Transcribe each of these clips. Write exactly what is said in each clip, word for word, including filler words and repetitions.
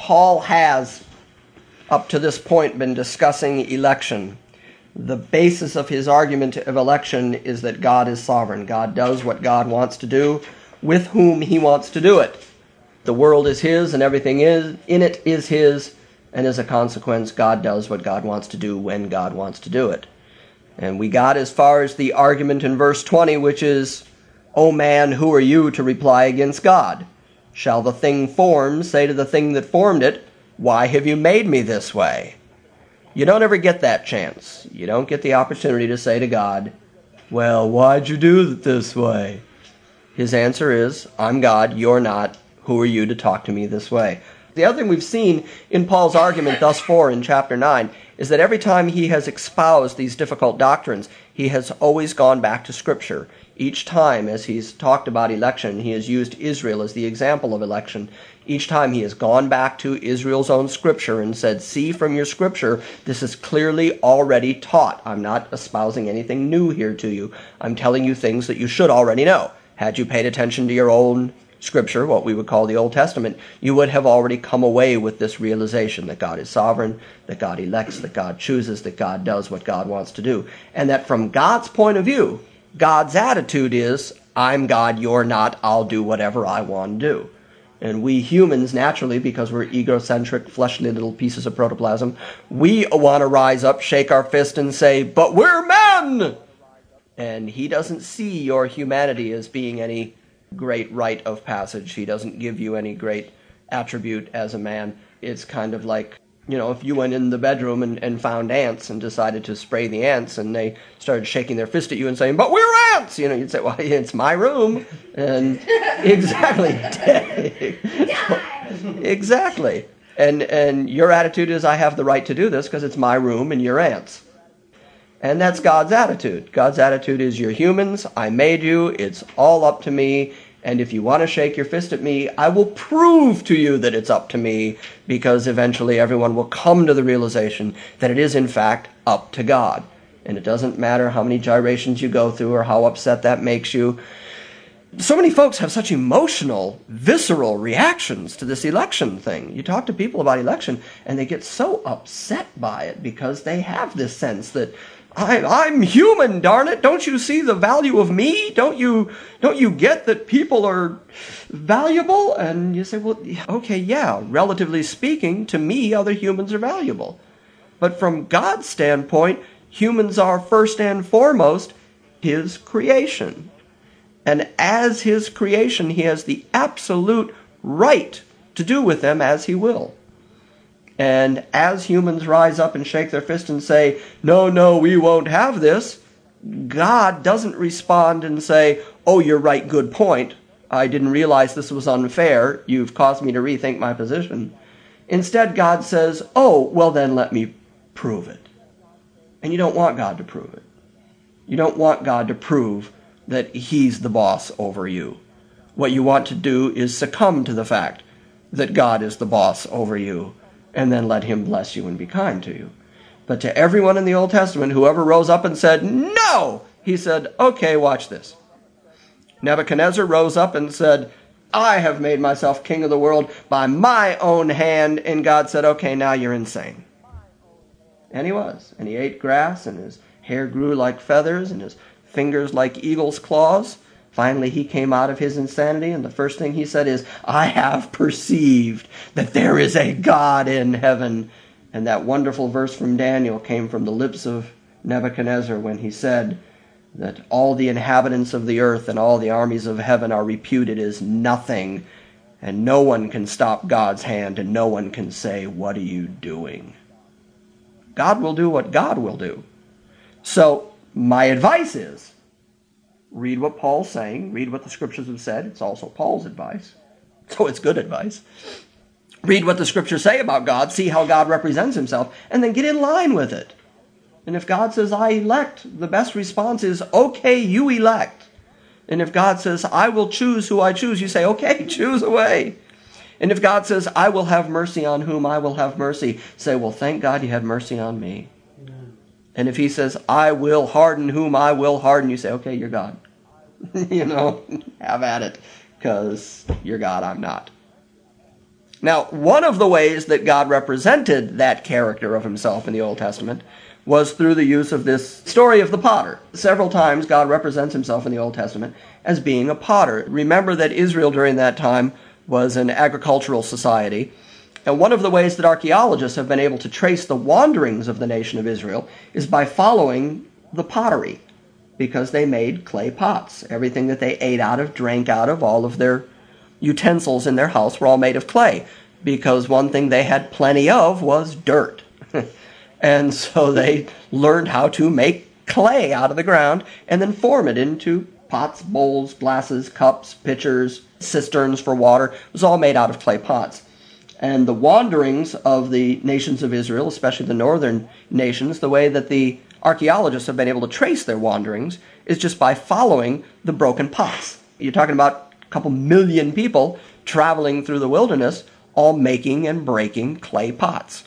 Paul has, up to this point, been discussing election. The basis of his argument of election is that God is sovereign. God does what God wants to do, with whom he wants to do it. The world is his, and everything is in it is his, and as a consequence, God does what God wants to do when God wants to do it. And we got as far as the argument in verse twenty, which is, "O man, who are you to reply against God? Shall the thing formed say to the thing that formed it, why have you made me this way?" You don't ever get that chance. You don't get the opportunity to say to God, "Well, why'd you do it this way?" His answer is, "I'm God, you're not. Who are you to talk to me this way?" The other thing we've seen in Paul's argument thus far in chapter nine is that every time he has espoused these difficult doctrines, he has always gone back to Scripture. Each time, as he's talked about election, he has used Israel as the example of election. Each time he has gone back to Israel's own Scripture and said, "See from your Scripture, this is clearly already taught. I'm not espousing anything new here to you. I'm telling you things that you should already know." Had you paid attention to your own Scripture, what we would call the Old Testament, you would have already come away with this realization that God is sovereign, that God elects, that God chooses, that God does what God wants to do. And that from God's point of view, God's attitude is, "I'm God, you're not, I'll do whatever I want to do." And we humans, naturally, because we're egocentric, fleshly little pieces of protoplasm, we want to rise up, shake our fist, and say, "But we're men!" And he doesn't see your humanity as being any great rite of passage. He doesn't give you any great attribute as a man. It's kind of like, you know, if you went in the bedroom and, and found ants and decided to spray the ants and they started shaking their fist at you and saying, "But we're ants!" You know, you'd say, "Well, it's my room." And exactly. Exactly. And, and your attitude is, "I have the right to do this because it's my room and you're ants." And that's God's attitude. God's attitude is, "You're humans, I made you, it's all up to me, and if you want to shake your fist at me, I will prove to you that it's up to me," because eventually everyone will come to the realization that it is in fact up to God. And it doesn't matter how many gyrations you go through or how upset that makes you. So many folks have such emotional, visceral reactions to this election thing. You talk to people about election, and they get so upset by it because they have this sense that, I, I'm human, darn it. Don't you see the value of me? Don't you don't you get that people are valuable? And you say, well, okay, yeah, relatively speaking, to me, other humans are valuable. But from God's standpoint, humans are first and foremost his creation. And as his creation, he has the absolute right to do with them as he will. And as humans rise up and shake their fist and say, "No, no, we won't have this," God doesn't respond and say, "Oh, you're right, good point. I didn't realize this was unfair. You've caused me to rethink my position." Instead, God says, "Oh, well then let me prove it." And you don't want God to prove it. You don't want God to prove that he's the boss over you. What you want to do is succumb to the fact that God is the boss over you, and then let him bless you and be kind to you. But to everyone in the Old Testament, whoever rose up and said, "No!" he said, "Okay, watch this." Nebuchadnezzar rose up and said, "I have made myself king of the world by my own hand," and God said, "Okay, now you're insane." And he was. And he ate grass, and his hair grew like feathers, and his fingers like eagle's claws. Finally, he came out of his insanity, and the first thing he said is, "I have perceived that there is a God in heaven." And that wonderful verse from Daniel came from the lips of Nebuchadnezzar when he said that all the inhabitants of the earth and all the armies of heaven are reputed as nothing, and no one can stop God's hand, and no one can say, "What are you doing?" God will do what God will do. So my advice is, read what Paul's saying. Read what the Scriptures have said. It's also Paul's advice. So it's good advice. Read what the Scriptures say about God. See how God represents himself. And then get in line with it. And if God says, "I elect," the best response is, "Okay, you elect." And if God says, "I will choose who I choose," you say, "Okay, choose away." And if God says, "I will have mercy on whom I will have mercy," say, "Well, thank God you had mercy on me." And if he says, "I will harden whom I will harden," you say, "Okay, you're God." You know, have at it, because you're God, I'm not. Now, one of the ways that God represented that character of himself in the Old Testament was through the use of this story of the potter. Several times God represents himself in the Old Testament as being a potter. Remember that Israel during that time was an agricultural society. And one of the ways that archaeologists have been able to trace the wanderings of the nation of Israel is by following the pottery, because they made clay pots. Everything that they ate out of, drank out of, all of their utensils in their house were all made of clay, because one thing they had plenty of was dirt. And so they learned how to make clay out of the ground and then form it into pots, bowls, glasses, cups, pitchers, cisterns for water. It was all made out of clay pots. And the wanderings of the nations of Israel, especially the northern nations, the way that the archaeologists have been able to trace their wanderings is just by following the broken pots. You're talking about a couple million people traveling through the wilderness, all making and breaking clay pots.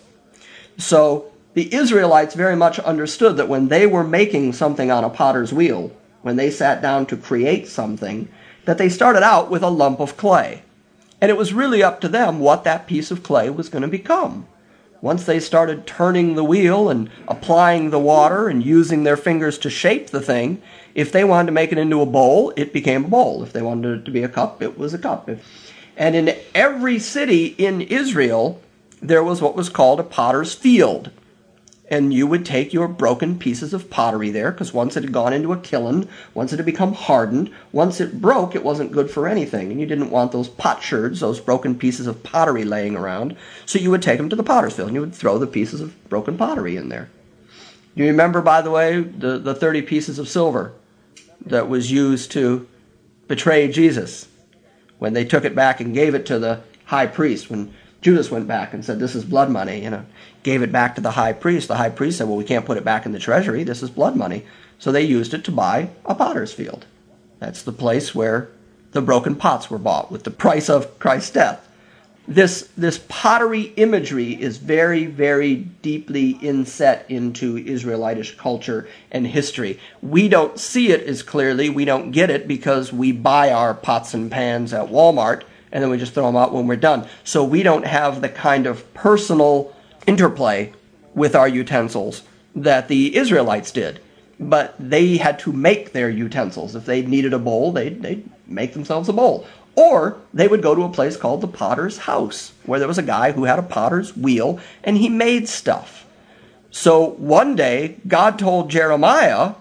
So the Israelites very much understood that when they were making something on a potter's wheel, when they sat down to create something, that they started out with a lump of clay. And it was really up to them what that piece of clay was going to become. Once they started turning the wheel and applying the water and using their fingers to shape the thing, if they wanted to make it into a bowl, it became a bowl. If they wanted it to be a cup, it was a cup. And in every city in Israel, there was what was called a potter's field. And you would take your broken pieces of pottery there, because once it had gone into a kiln, once it had become hardened, once it broke, it wasn't good for anything. And you didn't want those potsherds, those broken pieces of pottery laying around. So you would take them to the potter's field, and you would throw the pieces of broken pottery in there. You remember, by the way, the, the thirty pieces of silver that was used to betray Jesus, when they took it back and gave it to the high priest, when Judas went back and said, this is blood money, you know, gave it back to the high priest. The high priest said, well, we can't put it back in the treasury. This is blood money. So they used it to buy a potter's field. That's the place where the broken pots were bought with the price of Christ's death. This, this pottery imagery is very, very deeply inset into Israelitish culture and history. We don't see it as clearly. We don't get it because we buy our pots and pans at Walmart, and then we just throw them out when we're done. So we don't have the kind of personal interplay with our utensils that the Israelites did. But they had to make their utensils. If they needed a bowl, they'd, they'd make themselves a bowl. Or they would go to a place called the potter's house, where there was a guy who had a potter's wheel, and he made stuff. So one day, God told Jeremiah,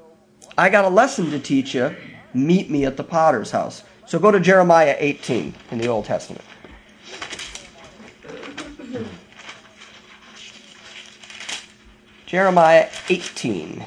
I got a lesson to teach you. Meet me at the potter's house. So go to Jeremiah eighteen in the Old Testament. Jeremiah eighteen.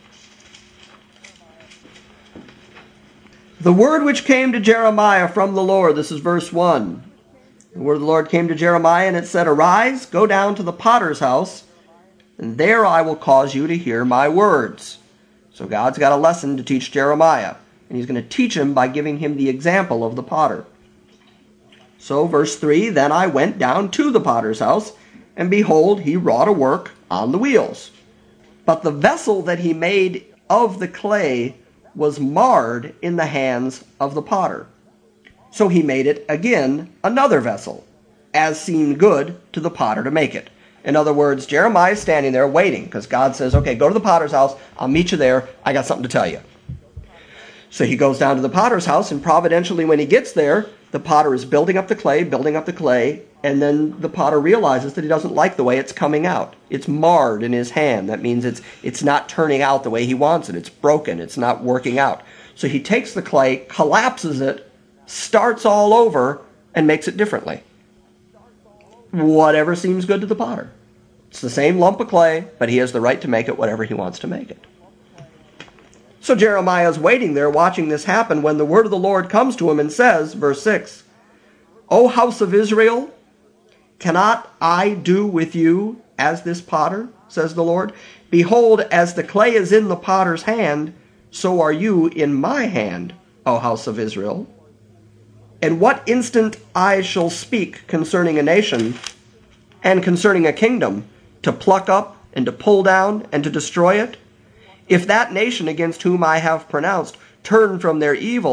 The word which came to Jeremiah from the Lord, this is verse one. The word of the Lord came to Jeremiah, and it said, Arise, go down to the potter's house, and there I will cause you to hear my words. So God's got a lesson to teach Jeremiah. And he's going to teach him by giving him the example of the potter. So verse three, Then I went down to the potter's house, and behold, he wrought a work on the wheels. But the vessel that he made of the clay was marred in the hands of the potter. So he made it again another vessel, as seemed good to the potter to make it. In other words, Jeremiah is standing there waiting, because God says, okay, go to the potter's house, I'll meet you there, I got something to tell you. So he goes down to the potter's house, and providentially when he gets there, the potter is building up the clay, building up the clay, and then the potter realizes that he doesn't like the way it's coming out. It's marred in his hand. That means it's it's not turning out the way he wants it. It's broken. It's not working out. So he takes the clay, collapses it, starts all over, and makes it differently. Whatever seems good to the potter. It's the same lump of clay, but he has the right to make it whatever he wants to make it. So Jeremiah is waiting there watching this happen when the word of the Lord comes to him and says, verse six, O house of Israel, cannot I do with you as this potter, says the Lord? Behold, as the clay is in the potter's hand, so are you in my hand, O house of Israel. And what instant I shall speak concerning a nation and concerning a kingdom, to pluck up and to pull down and to destroy it? If that nation against whom I have pronounced turn from their evil,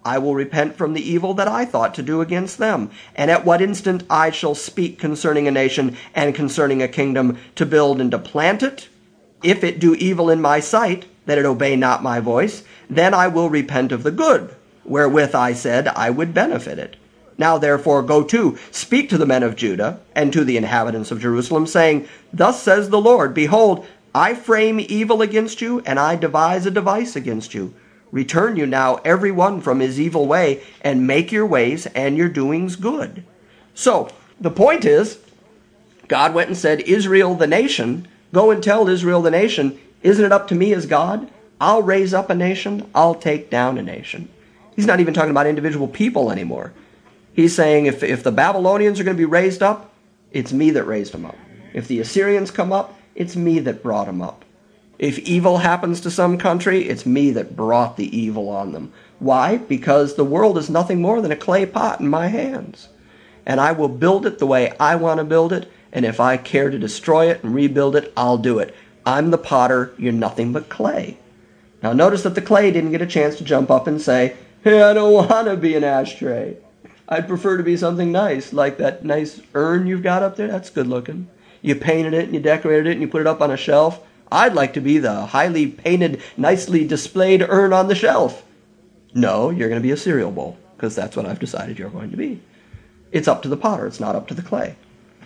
I will repent from the evil that I thought to do against them. And at what instant I shall speak concerning a nation and concerning a kingdom, to build and to plant it, if it do evil in my sight, that it obey not my voice, then I will repent of the good, wherewith I said I would benefit it. Now therefore go to, speak to the men of Judah, and to the inhabitants of Jerusalem, saying, Thus says the Lord, Behold, I frame evil against you, and I devise a device against you. Return you now every one from his evil way, and make your ways and your doings good. So, the point is, God went and said, Israel the nation, go and tell Israel the nation, isn't it up to me as God? I'll raise up a nation, I'll take down a nation. He's not even talking about individual people anymore. He's saying if, if the Babylonians are going to be raised up, it's me that raised them up. If the Assyrians come up, it's me that brought them up. If evil happens to some country, it's me that brought the evil on them. Why? Because the world is nothing more than a clay pot in my hands. And I will build it the way I want to build it, and if I care to destroy it and rebuild it, I'll do it. I'm the potter, you're nothing but clay. Now notice that the clay didn't get a chance to jump up and say, Hey, I don't want to be an ashtray. I'd prefer to be something nice, like that nice urn you've got up there. That's good looking. You painted it and you decorated it and you put it up on a shelf. I'd like to be the highly painted, nicely displayed urn on the shelf. No, you're going to be a cereal bowl, because that's what I've decided you're going to be. It's up to the potter. It's not up to the clay.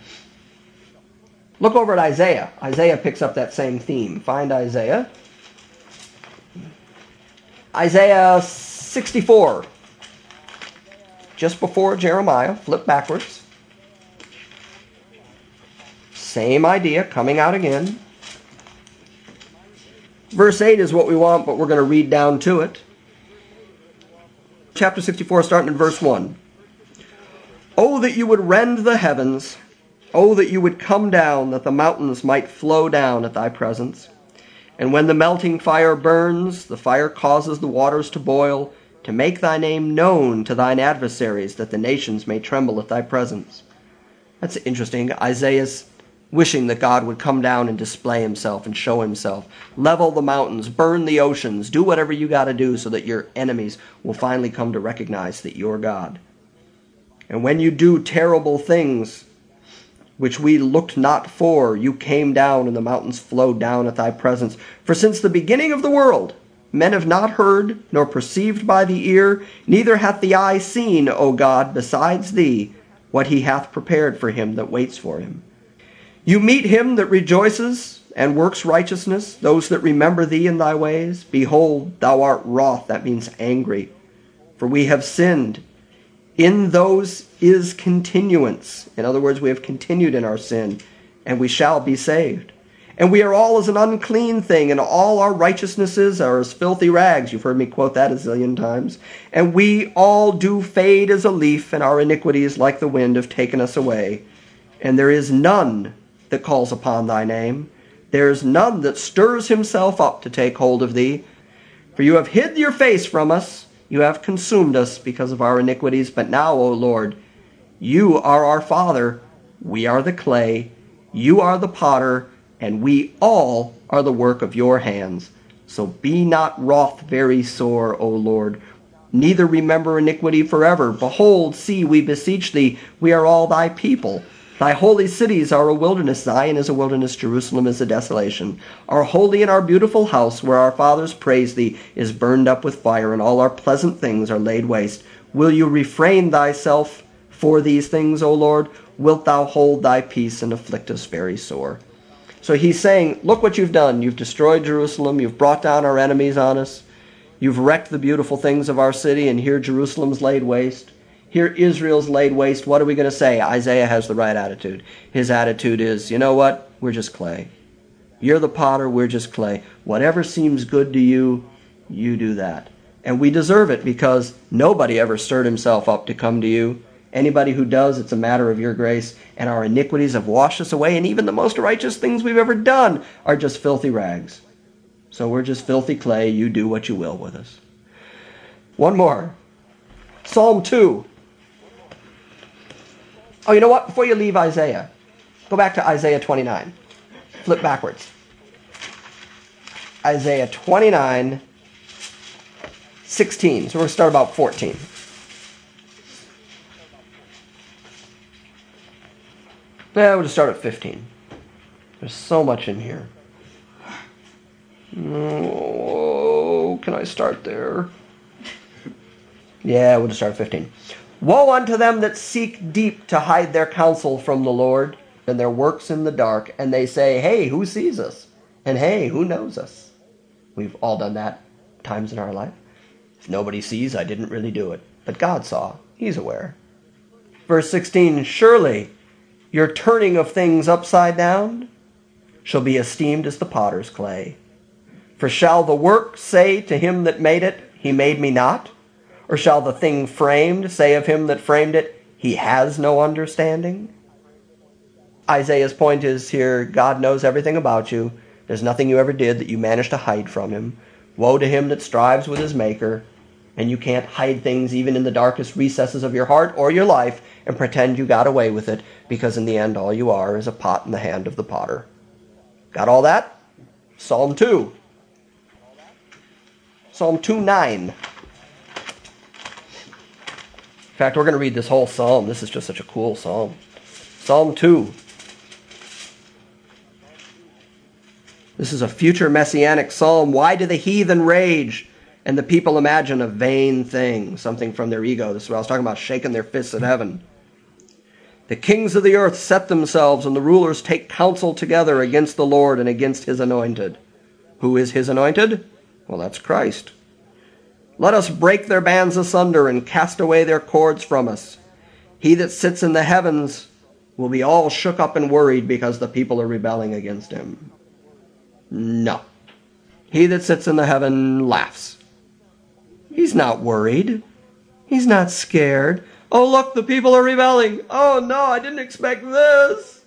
Look over at Isaiah. Isaiah picks up that same theme. Find Isaiah. Isaiah sixty-four. Just before Jeremiah. Flip backwards. Same idea coming out again. Verse eight is what we want, but we're going to read down to it. Chapter sixty-four, starting in verse one. Oh, that you would rend the heavens. Oh, that you would come down, that the mountains might flow down at thy presence. And when the melting fire burns, the fire causes the waters to boil, to make thy name known to thine adversaries, that the nations may tremble at thy presence. That's interesting. Isaiah's wishing that God would come down and display himself and show himself. Level the mountains, burn the oceans, do whatever you got to do so that your enemies will finally come to recognize that you're God. And when you do terrible things which we looked not for, you came down, and the mountains flowed down at thy presence. For since the beginning of the world, men have not heard, nor perceived by the ear, neither hath the eye seen, O God, besides thee, what he hath prepared for him that waits for him. You meet him that rejoices and works righteousness, those that remember thee in thy ways. Behold, thou art wroth, that means angry, for we have sinned. In those is continuance. In other words, we have continued in our sin, and we shall be saved. And we are all as an unclean thing, and all our righteousnesses are as filthy rags. You've heard me quote that a zillion times. And we all do fade as a leaf, and our iniquities like the wind have taken us away. And there is none that calls upon thy name. There is none that stirs himself up to take hold of thee. For you have hid your face from us. You have consumed us because of our iniquities. But now, O Lord, you are our Father. We are the clay. You are the potter. And we all are the work of your hands. So be not wroth very sore, O Lord. Neither remember iniquity forever. Behold, see, we beseech thee, we are all thy people. Thy holy cities are a wilderness. Zion is a wilderness. Jerusalem is a desolation. Our holy and our beautiful house, where our fathers praise thee, is burned up with fire, and all our pleasant things are laid waste. Will you refrain thyself for these things, O Lord? Wilt thou hold thy peace and afflict us very sore? So he's saying, look what you've done. You've destroyed Jerusalem. You've brought down our enemies on us. You've wrecked the beautiful things of our city, and here Jerusalem's laid waste. Here Israel's laid waste. What are we going to say? Isaiah has the right attitude. His attitude is, you know what? We're just clay. You're the potter. We're just clay. Whatever seems good to you, you do that. And we deserve it, because nobody ever stirred himself up to come to you. Anybody who does, it's a matter of your grace, and our iniquities have washed us away, and even the most righteous things we've ever done are just filthy rags. So we're just filthy clay. You do what you will with us. One more. Psalm two. Oh, you know what? Before you leave Isaiah, go back to Isaiah twenty-nine. Flip backwards. Isaiah twenty-nine, sixteen. So we're going to start about fourteen. Yeah, we'll just start at fifteen. There's so much in here. Oh, can I start there? Yeah, we'll just start at fifteen. Woe unto them that seek deep to hide their counsel from the Lord, and their works in the dark, and they say, hey, who sees us? And hey, who knows us? We've all done that times in our life. If nobody sees, I didn't really do it. But God saw. He's aware. Verse sixteen, surely your turning of things upside down shall be esteemed as the potter's clay. For shall the work say to him that made it, he made me not? Or shall the thing framed say of him that framed it, he has no understanding? Isaiah's point is here, God knows everything about you. There's nothing you ever did that you managed to hide from him. Woe to him that strives with his maker, and you can't hide things even in the darkest recesses of your heart or your life and pretend you got away with it, because in the end all you are is a pot in the hand of the potter. Got all that? Psalm two. Psalm two nine. In fact, we're going to read this whole psalm. This is just such a cool psalm. Psalm two. This is a future messianic psalm. Why do the heathen rage and the people imagine a vain thing, something from their ego? This is what I was talking about, shaking their fists at heaven. The kings of the earth set themselves, and the rulers take counsel together against the Lord and against his anointed. Who is his anointed? Well, that's Christ. Let us break their bands asunder and cast away their cords from us. He that sits in the heavens will be all shook up and worried because the people are rebelling against him. No. He that sits in the heaven laughs. He's not worried. He's not scared. Oh, look, the people are rebelling. Oh, no, I didn't expect this.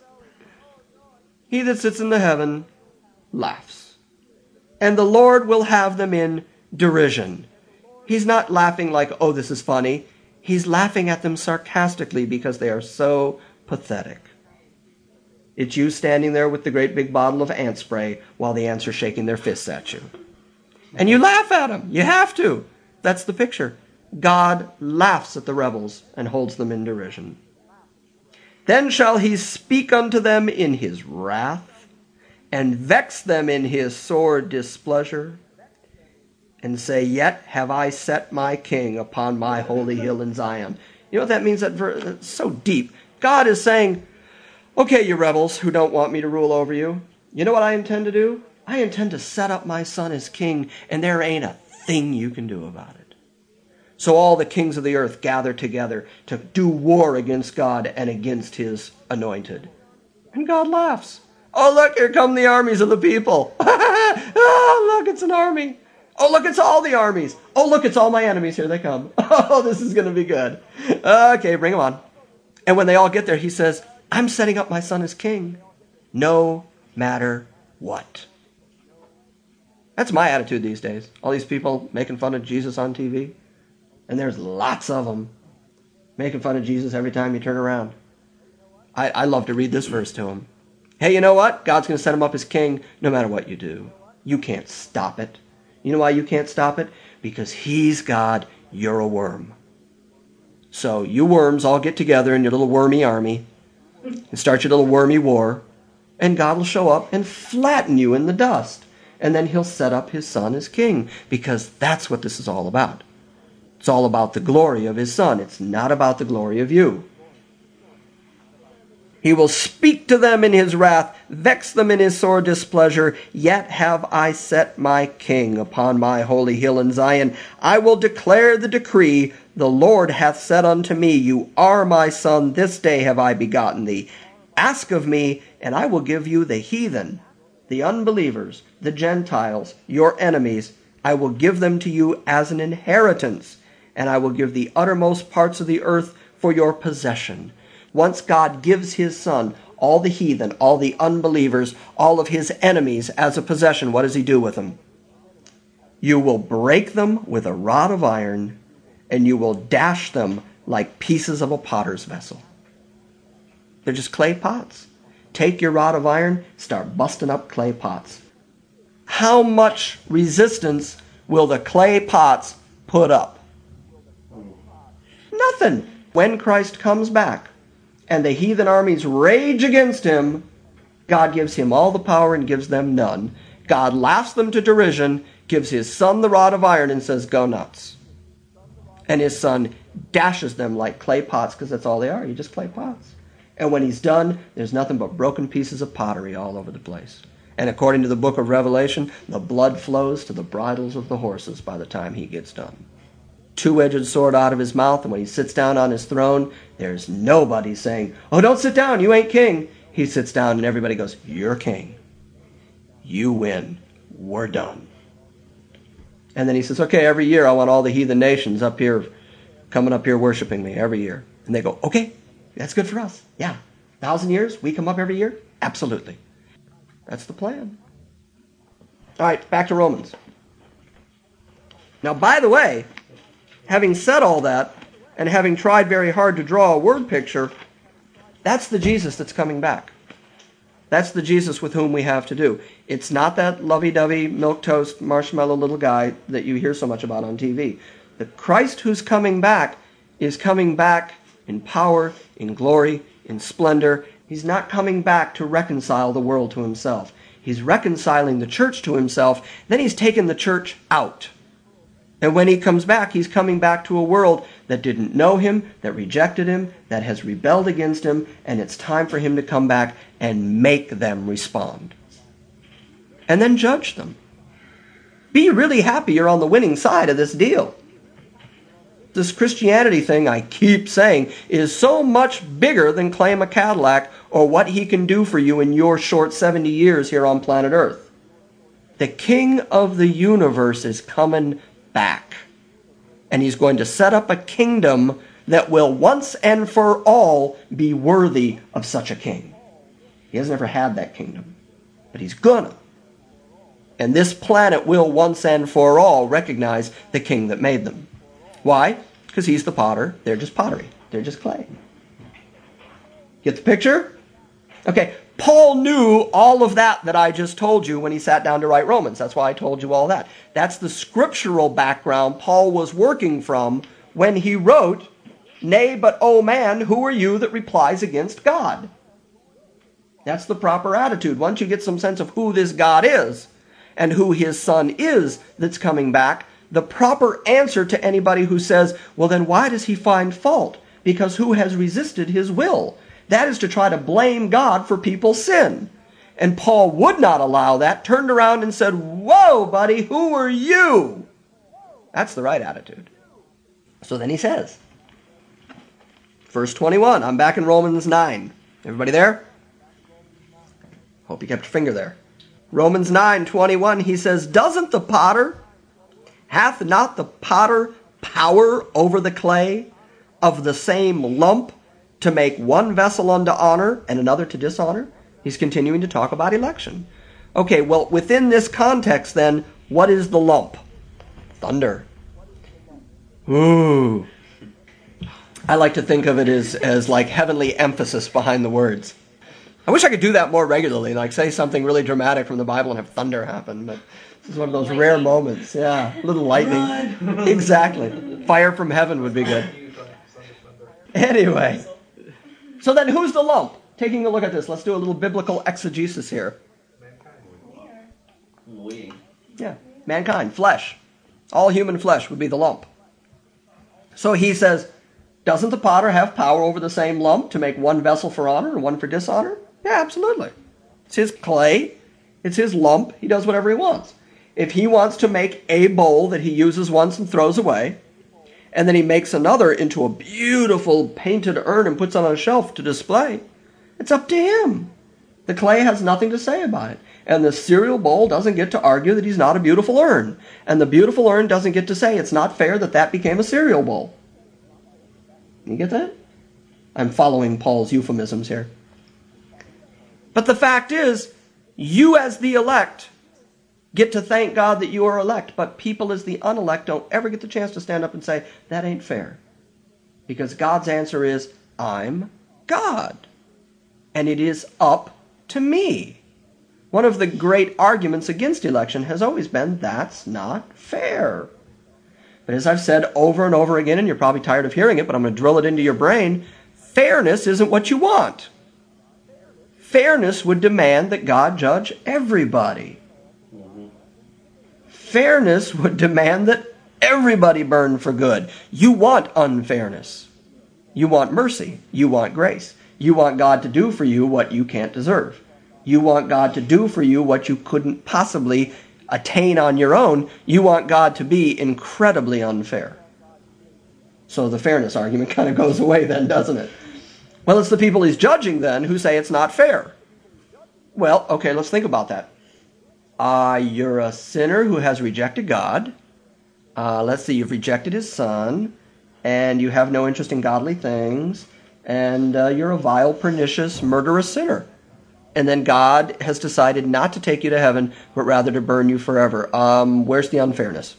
He that sits in the heaven laughs. And the Lord will have them in derision. He's not laughing like, oh, this is funny. He's laughing at them sarcastically because they are so pathetic. It's you standing there with the great big bottle of ant spray while the ants are shaking their fists at you. And you laugh at them. You have to. That's the picture. God laughs at the rebels and holds them in derision. Then shall he speak unto them in his wrath, and vex them in his sore displeasure, and say, yet have I set my king upon my holy hill in Zion. You know what that means? That verse, it's so deep. God is saying, okay, you rebels who don't want me to rule over you, you know what I intend to do? I intend to set up my son as king, and there ain't a thing you can do about it. So all the kings of the earth gather together to do war against God and against his anointed. And God laughs. Oh, look, here come the armies of the people. Oh, look, it's an army. Oh, look, it's all the armies. Oh, look, it's all my enemies. Here they come. Oh, this is going to be good. Okay, bring them on. And when they all get there, he says, I'm setting up my son as king, no matter what. That's my attitude these days. All these people making fun of Jesus on T V. And there's lots of them making fun of Jesus every time you turn around. I, I love to read this verse to them. Hey, you know what? God's going to set him up as king no matter what you do. You can't stop it. You know why you can't stop it? Because he's God, you're a worm. So you worms all get together in your little wormy army and start your little wormy war, and God will show up and flatten you in the dust. And then he'll set up his son as king, because that's what this is all about. It's all about the glory of his son. It's not about the glory of you. He will speak to them in his wrath, vex them in his sore displeasure. Yet have I set my king upon my holy hill in Zion. I will declare the decree. The Lord hath said unto me, you are my son. This day have I begotten thee. Ask of me, and I will give you the heathen, the unbelievers, the Gentiles, your enemies. I will give them to you as an inheritance, and I will give the uttermost parts of the earth for your possession. Once God gives his son, all the heathen, all the unbelievers, all of his enemies as a possession, what does he do with them? You will break them with a rod of iron, and you will dash them like pieces of a potter's vessel. They're just clay pots. Take your rod of iron, start busting up clay pots. How much resistance will the clay pots put up? Nothing. When Christ comes back and the heathen armies rage against him, God gives him all the power and gives them none. God laughs them to derision, gives his son the rod of iron, and says, go nuts. And his son dashes them like clay pots, because that's all they are. You're just clay pots. And when he's done, there's nothing but broken pieces of pottery all over the place. And according to the book of Revelation, the blood flows to the bridles of the horses by the time he gets done. Two-edged sword out of his mouth, and when he sits down on his throne, there's nobody saying, oh, don't sit down, you ain't king. He sits down and everybody goes, you're king. You win. We're done. And then he says, okay, every year I want all the heathen nations up here, coming up here worshiping me every year. And they go, okay, that's good for us. Yeah. Thousand years, we come up every year? Absolutely. That's the plan. All right, back to Romans. Now, by the way, having said all that, and having tried very hard to draw a word picture, that's the Jesus that's coming back. That's the Jesus with whom we have to do. It's not that lovey-dovey, milquetoast, marshmallow little guy that you hear so much about on T V. The Christ who's coming back is coming back in power, in glory, in splendor. He's not coming back to reconcile the world to himself. He's reconciling the church to himself. Then he's taken the church out. And when he comes back, he's coming back to a world that didn't know him, that rejected him, that has rebelled against him, and it's time for him to come back and make them respond. And then judge them. Be really happy you're on the winning side of this deal. This Christianity thing, I keep saying, is so much bigger than claim a Cadillac or what he can do for you in your short seventy years here on planet Earth. The King of the universe is coming back. And he's going to set up a kingdom that will once and for all be worthy of such a king. He hasn't ever had that kingdom, but he's gonna. And this planet will once and for all recognize the king that made them. Why? Because he's the potter. They're just pottery. They're just clay. Get the picture? Okay, Paul knew all of that that I just told you when he sat down to write Romans. That's why I told you all that. That's the scriptural background Paul was working from when he wrote, nay, but O man, who are you that replies against God? That's the proper attitude. Once you get some sense of who this God is and who his son is that's coming back, the proper answer to anybody who says, well, then why does he find fault? Because who has resisted his will? That is to try to blame God for people's sin. And Paul would not allow that, turned around and said, whoa, buddy, who are you? That's the right attitude. So then he says, verse twenty-one, I'm back in Romans nine. Everybody there? Hope you kept your finger there. Romans nine twenty-one, he says, doesn't the potter, hath not the potter power over the clay of the same lump to make one vessel unto honor and another to dishonor? He's continuing to talk about election. Okay, well, within this context then, what is the lump? Thunder. Ooh. I like to think of it as, as like heavenly emphasis behind the words. I wish I could do that more regularly, like say something really dramatic from the Bible and have thunder happen, but this is one of those lightning. Rare moments. Yeah, a little lightning. Exactly. Fire from heaven would be good. Anyway. So then who's the lump? Taking a look at this, let's do a little biblical exegesis here. We. Yeah, mankind, flesh. All human flesh would be the lump. So he says, doesn't the potter have power over the same lump to make one vessel for honor and one for dishonor? Yeah, absolutely. It's his clay. It's his lump. He does whatever he wants. If he wants to make a bowl that he uses once and throws away, and then he makes another into a beautiful painted urn and puts it on a shelf to display, it's up to him. The clay has nothing to say about it. And the cereal bowl doesn't get to argue that he's not a beautiful urn. And the beautiful urn doesn't get to say it's not fair that that became a cereal bowl. You get that? I'm following Paul's euphemisms here. But the fact is, you as the elect get to thank God that you are elect, but people as the unelect don't ever get the chance to stand up and say, that ain't fair. Because God's answer is, I'm God. And it is up to me. One of the great arguments against election has always been, that's not fair. But as I've said over and over again, and you're probably tired of hearing it, but I'm going to drill it into your brain, fairness isn't what you want. Fairness would demand that God judge everybody. Mm-hmm. Fairness would demand that everybody burn for good. You want unfairness. You want mercy. You want grace. You want God to do for you what you can't deserve. You want God to do for you what you couldn't possibly attain on your own. You want God to be incredibly unfair. So the fairness argument kind of goes away then, doesn't it? Well, it's the people he's judging then who say it's not fair. Well, okay, let's think about that. Uh, you're a sinner who has rejected God. Uh, let's see, you've rejected his son, and you have no interest in godly things, and uh, you're a vile, pernicious, murderous sinner. And then God has decided not to take you to heaven, but rather to burn you forever. Um, where's the unfairness?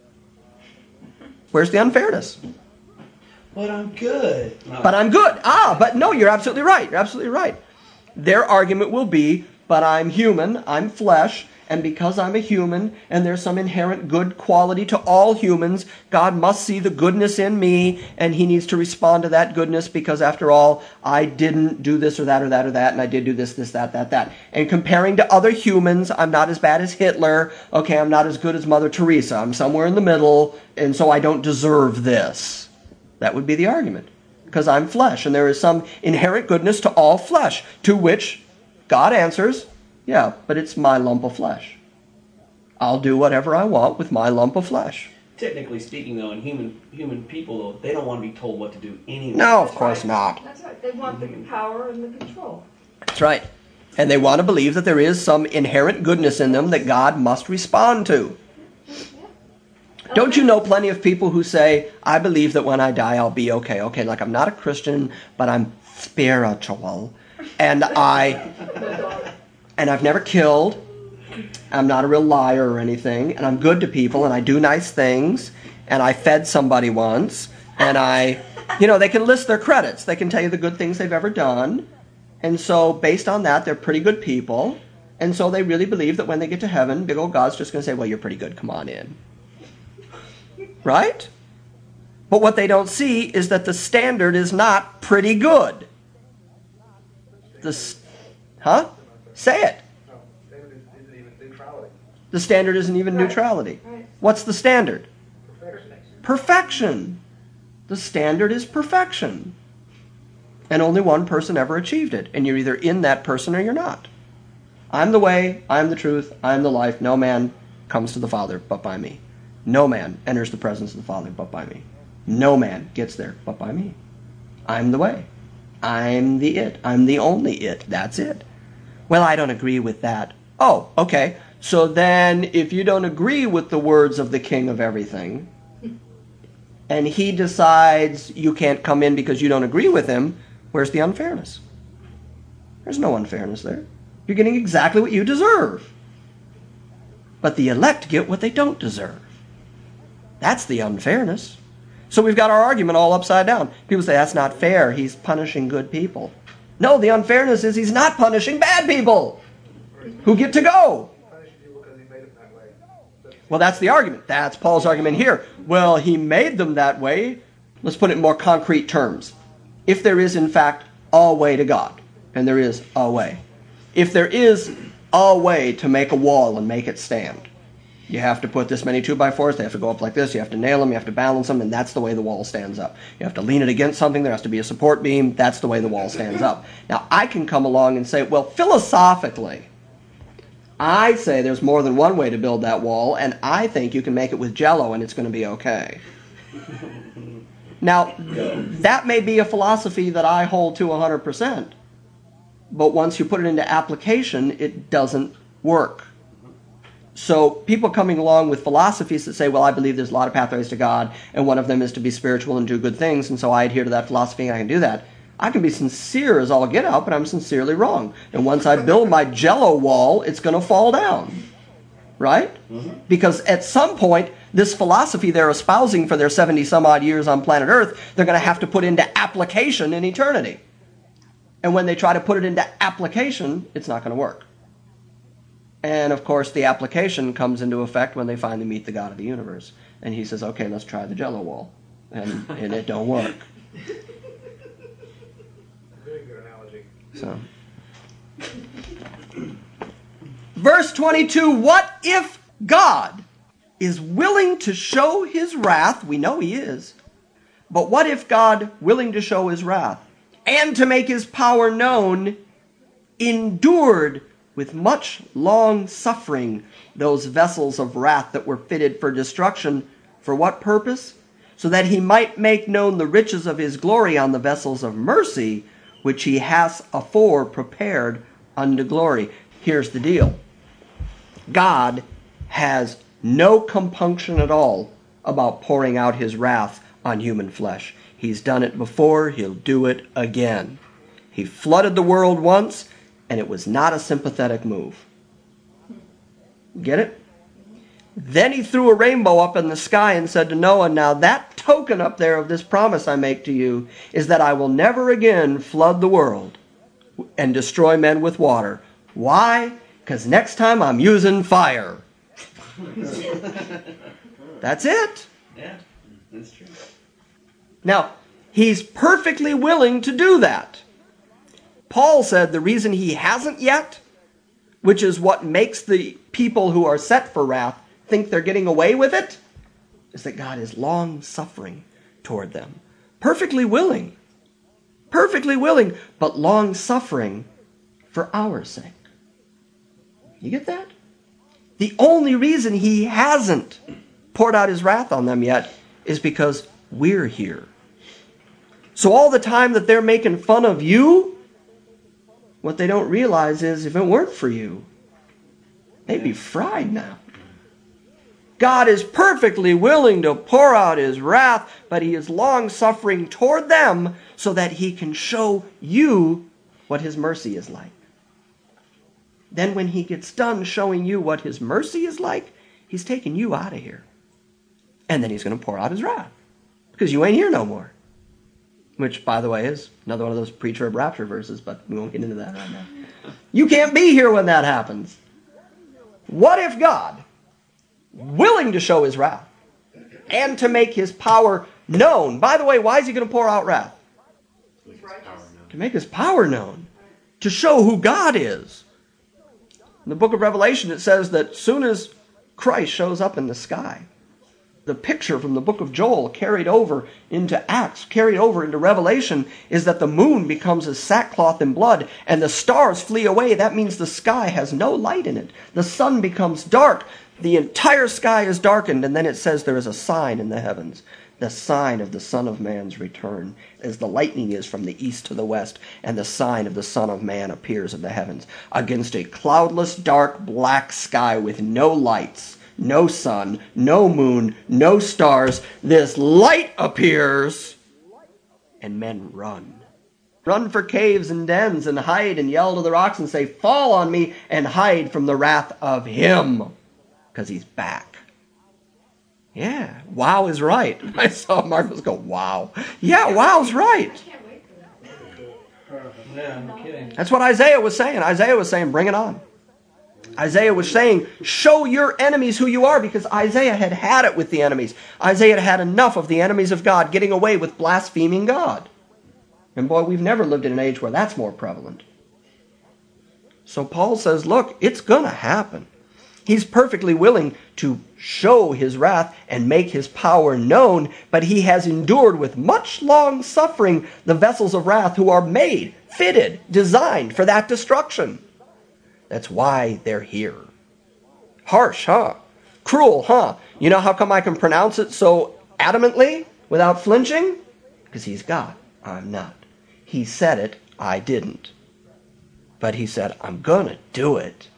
Where's the unfairness? But I'm good. No. But I'm good. Ah, but no, you're absolutely right. You're absolutely right. Their argument will be, but I'm human, I'm flesh, and because I'm a human, and there's some inherent good quality to all humans, God must see the goodness in me, and he needs to respond to that goodness because, after all, I didn't do this or that or that or that, and I did do this, this, that, that, that. And comparing to other humans, I'm not as bad as Hitler. Okay, I'm not as good as Mother Teresa. I'm somewhere in the middle, and so I don't deserve this. That would be the argument, because I'm flesh, and there is some inherent goodness to all flesh, to which God answers, yeah, but it's my lump of flesh. I'll do whatever I want with my lump of flesh. Technically speaking, though, in human human people, though, they don't want to be told what to do anyway. No, of course not. That's right. They want the power and the control. That's right. And they want to believe that there is some inherent goodness in them that God must respond to. Yeah. Don't you know plenty of people who say, I believe that when I die I'll be okay. Okay, like I'm not a Christian, but I'm spiritual. And I... And I've never killed. I'm not a real liar or anything. And I'm good to people. And I do nice things. And I fed somebody once. And I, you know, they can list their credits. They can tell you the good things they've ever done. And so based on that, they're pretty good people. And so they really believe that when they get to heaven, big old God's just going to say, well, you're pretty good. Come on in. Right? But what they don't see is that the standard is not pretty good. The, huh? Say it. No, standard isn't even neutrality. The standard isn't even Right. neutrality. Right. What's the standard? Perfection. Perfection. The standard is perfection. And only one person ever achieved it. And you're either in that person or you're not. I'm the way, I'm the truth, I'm the life. No man comes to the Father but by me. No man enters the presence of the Father but by me. No man gets there but by me. I'm the way. I'm the it. I'm the only it. That's it. Well, I don't agree with that. Oh, okay. So then if you don't agree with the words of the King of everything, and he decides you can't come in because you don't agree with him, where's the unfairness? There's no unfairness there. You're getting exactly what you deserve. But the elect get what they don't deserve. That's the unfairness. So we've got our argument all upside down. People say, that's not fair. He's punishing good people. No, the unfairness is he's not punishing bad people who get to go. He punishes you because he made them that way. Well, that's the argument. That's Paul's argument here. Well, he made them that way. Let's put it in more concrete terms. If there is, in fact, a way to God, and there is a way. If there is a way to make a wall and make it stand, you have to put this many two by fours, they have to go up like this, you have to nail them, you have to balance them, and that's the way the wall stands up. You have to lean it against something, there has to be a support beam, that's the way the wall stands up. Now, I can come along and say, well, philosophically, I say there's more than one way to build that wall, and I think you can make it with Jell-O and it's going to be okay. Now, that may be a philosophy that I hold to one hundred percent, but once you put it into application, it doesn't work. So people coming along with philosophies that say, well, I believe there's a lot of pathways to God, and one of them is to be spiritual and do good things, and so I adhere to that philosophy and I can do that. I can be sincere as all get out, but I'm sincerely wrong. And once I build my Jell-O wall, it's going to fall down. Right? Mm-hmm. Because at some point, this philosophy they're espousing for their seventy some odd years on planet Earth, they're going to have to put into application in eternity. And when they try to put it into application, it's not going to work. And of course, the application comes into effect when they finally meet the God of the universe. And he says, okay, let's try the Jello wall. And, and it don't work. Very good analogy. So, verse twenty-two, what if God is willing to show his wrath? We know he is. But what if God, willing to show his wrath and to make his power known, endured with much long suffering those vessels of wrath that were fitted for destruction? For what purpose? So that he might make known the riches of his glory on the vessels of mercy, which he has afore prepared unto glory. Here's the deal. God has no compunction at all about pouring out his wrath on human flesh. He's done it before, he'll do it again. He flooded the world once, and it was not a sympathetic move. Get it? Then he threw a rainbow up in the sky and said to Noah, now that token up there of this promise I make to you is that I will never again flood the world and destroy men with water. Why? Because next time I'm using fire. That's it. Yeah, that's true. Now, he's perfectly willing to do that. Paul said the reason he hasn't yet, which is what makes the people who are set for wrath think they're getting away with it, is that God is long-suffering toward them. Perfectly willing. Perfectly willing, but long-suffering for our sake. You get that? The only reason he hasn't poured out his wrath on them yet is because we're here. So all the time that they're making fun of you, what they don't realize is if it weren't for you, they'd be fried now. God is perfectly willing to pour out his wrath, but he is long-suffering toward them so that he can show you what his mercy is like. Then when he gets done showing you what his mercy is like, he's taking you out of here. And then he's going to pour out his wrath. Because you ain't here no more. Which, by the way, is another one of those pre-trib rapture verses, but we won't get into that right now. You can't be here when that happens. What if God, willing to show his wrath and to make his power known? By the way, why is he going to pour out wrath? He's righteous. To make his power known. To show who God is. In the book of Revelation, it says that soon as Christ shows up in the sky, the picture from the book of Joel carried over into Acts, carried over into Revelation, is that the moon becomes as sackcloth and blood, and the stars flee away. That means the sky has no light in it. The sun becomes dark. The entire sky is darkened, and then it says there is a sign in the heavens, the sign of the Son of Man's return, as the lightning is from the east to the west, and the sign of the Son of Man appears in the heavens, against a cloudless, dark, black sky with no lights. No sun, no moon, no stars. This light appears, and men run. Run for caves and dens and hide and yell to the rocks and say, fall on me and hide from the wrath of him, because he's back. Yeah, wow is right. I saw Marcos go, wow. Yeah, wow's right. I can't wait for that. Yeah, no kidding. That's what Isaiah was saying. Isaiah was saying, bring it on. Isaiah was saying, show your enemies who you are, because Isaiah had had it with the enemies. Isaiah had had enough of the enemies of God getting away with blaspheming God. And boy, we've never lived in an age where that's more prevalent. So Paul says, look, it's going to happen. He's perfectly willing to show his wrath and make his power known, but he has endured with much long suffering the vessels of wrath who are made, fitted, designed for that destruction. That's why they're here. Harsh, huh? Cruel, huh? You know how come I can pronounce it so adamantly without flinching? Because he's God. I'm not. He said it. I didn't. But he said, I'm going to do it.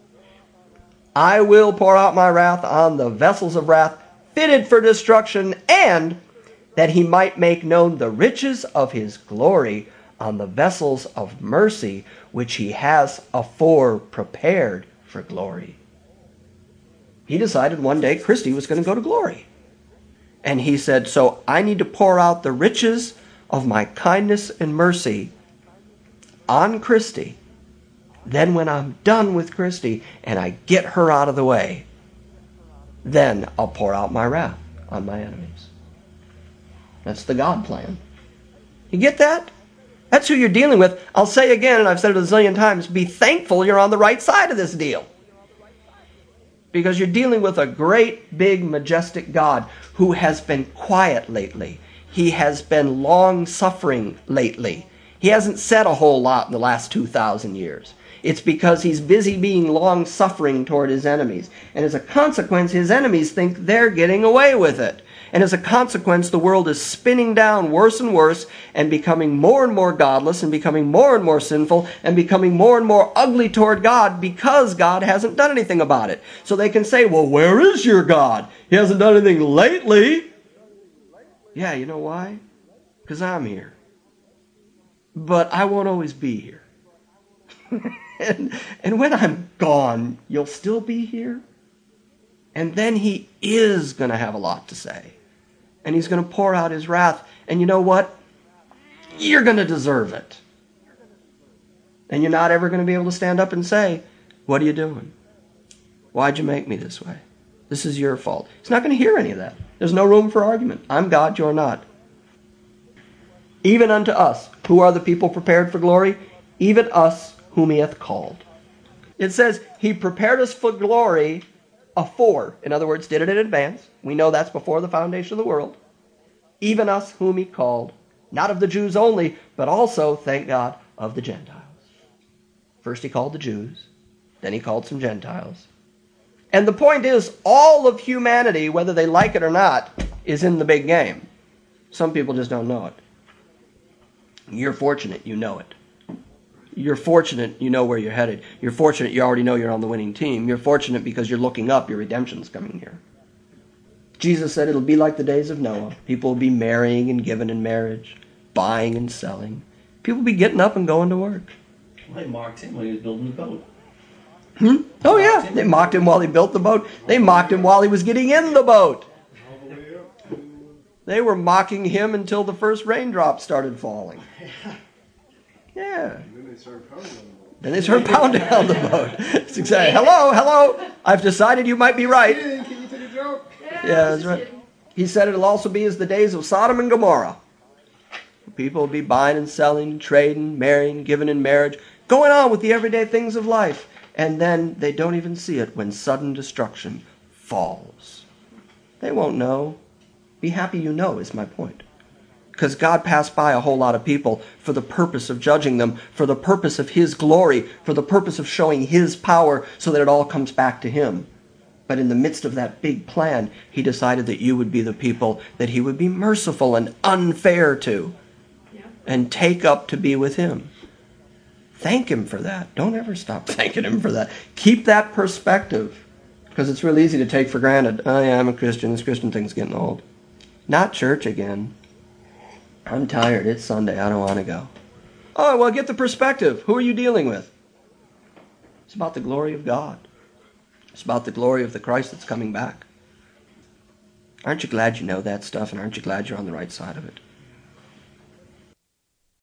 I will pour out my wrath on the vessels of wrath fitted for destruction, and that he might make known the riches of his glory on the vessels of mercy, which he has afore prepared for glory. He decided one day Christy was going to go to glory. And he said, so I need to pour out the riches of my kindness and mercy on Christy Then when I'm done with Christy and I get her out of the way, then I'll pour out my wrath on my enemies. That's the God plan. You get that? That's who you're dealing with. I'll say again, and I've said it a zillion times, be thankful you're on the right side of this deal. Because you're dealing with a great, big, majestic God who has been quiet lately. He has been long-suffering lately. He hasn't said a whole lot in the last two thousand years. It's because he's busy being long-suffering toward his enemies. And as a consequence, his enemies think they're getting away with it. And as a consequence, the world is spinning down worse and worse and becoming more and more godless and becoming more and more sinful and becoming more and more ugly toward God because God hasn't done anything about it. So they can say, well, where is your God? He hasn't done anything lately. Yeah, you know why? Because I'm here. But I won't always be here. and, and when I'm gone, you'll still be here. And then he is going to have a lot to say. And he's going to pour out his wrath. And you know what? You're going to deserve it. And you're not ever going to be able to stand up and say, what are you doing? Why'd you make me this way? This is your fault. He's not going to hear any of that. There's no room for argument. I'm God, you're not. Even unto us, who are the people prepared for glory, even us whom he hath called. It says, he prepared us for glory afore. In other words, did it in advance. We know that's before the foundation of the world. Even us whom he called, not of the Jews only, but also, thank God, of the Gentiles. First he called the Jews, then he called some Gentiles. And the point is, all of humanity, whether they like it or not, is in the big game. Some people just don't know it. You're fortunate, you know it. You're fortunate, you know where you're headed. You're fortunate, you already know you're on the winning team. You're fortunate because you're looking up, your redemption's coming here. Jesus said it'll be like the days of Noah. People will be marrying and giving in marriage, buying and selling. People will be getting up and going to work. Well, they mocked him when he was building the boat. Hmm? Oh yeah, they mocked him while he built the boat. They mocked him while he was getting in the boat. They were mocking him until the first raindrops started falling. Yeah. Then they started pounding on the boat. It's exactly, hello, hello, I've decided you might be right. Yeah, that's right. He said it'll also be as the days of Sodom and Gomorrah. People will be buying and selling, trading, marrying, giving in marriage, going on with the everyday things of life. And then they don't even see it when sudden destruction falls. They won't know. Be happy you know is my point. Because God passed by a whole lot of people for the purpose of judging them, for the purpose of his glory, for the purpose of showing his power so that it all comes back to him. But in the midst of that big plan, he decided that you would be the people that he would be merciful and unfair to and take up to be with him. Thank him for that. Don't ever stop thanking him for that. Keep that perspective, because it's real easy to take for granted. Oh yeah, I'm a Christian. This Christian thing's getting old. Not church again. I'm tired. It's Sunday. I don't want to go. Oh, well, get the perspective. Who are you dealing with? It's about the glory of God. It's about the glory of the Christ that's coming back. Aren't you glad you know that stuff, and aren't you glad you're on the right side of it?